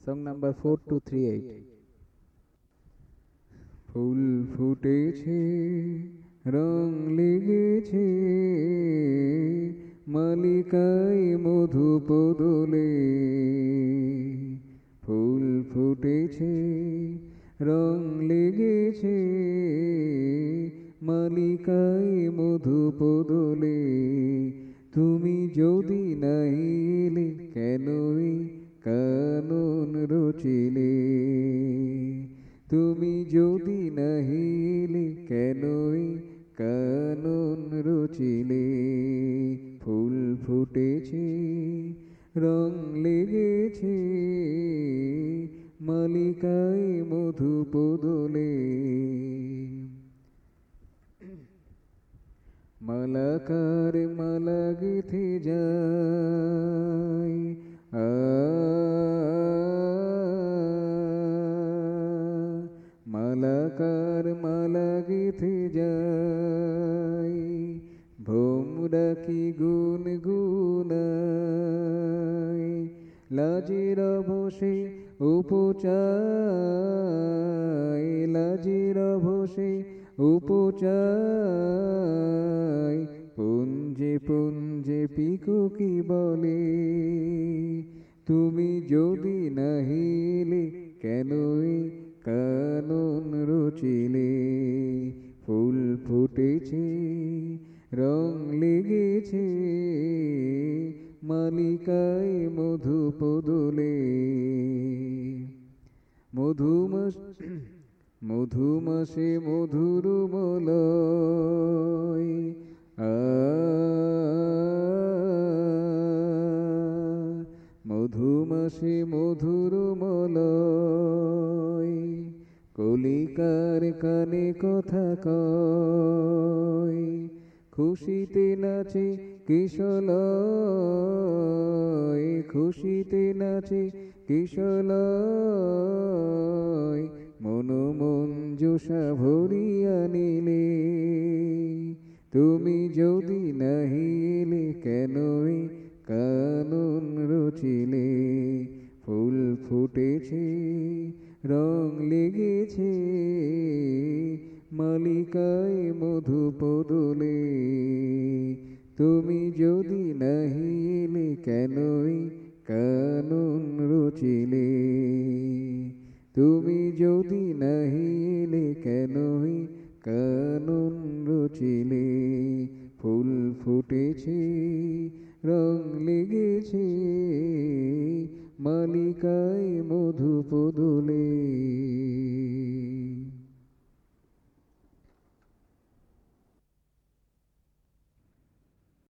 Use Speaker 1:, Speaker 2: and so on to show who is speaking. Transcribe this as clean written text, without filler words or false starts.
Speaker 1: Song number 4238. ফুল ফুটেছে, রং লেগেছে, মালিকায় মধুপ দোলে। ফুল ফুটেছে, রং লেগেছে, মালিকায় মধুপ দোলে। তুমি যদি নাই এলে কেনই কানন রচিলে। তুমি যদি নাহি এলে কেনই কানন রচিলে। ফুল ফুটেছে, রং লেগেছে, মালিকায় মধুপ দোলে। মালাকার মালা গেথে যায়, মালাকার মালা গেথে যায়, ভোমরা কি গুন গুনায়। লাজের অবশে উপচায়, লাজের অবশে উপচায়, পুঞ্জে পুঞ্জে পিকু কি বলে। তুমি যদি নাহি এলে কেনই কানন রচিলে। ফুল ফুটেছে, রং লেগেছে, মালিকায় মধুপ দোলে। মধুমাসে মধুর মলয়, মধুমাসে মধুর মলয়। কলিকার কানে কথা কয়, খুশিতে নাচে কিশলয়, খুশিতে নাচে কিশলয়। মনোমঞ্জুষা ভরিয়া নিলে। তুমি যদি নাহি এলে কেনই কানন রচিলে। ফুল ফুটেছে, রং লেগেছে, মালিকায় মধুপ দোলে। তুমি যদি নাহি এলে কেনই কানন রচিলে। তুমি যদি নাহি এলে কেনই কানন রচিলে। ফুল ফুটেছে, রং লেগেছে, মালিকায় মধুপ দোলে।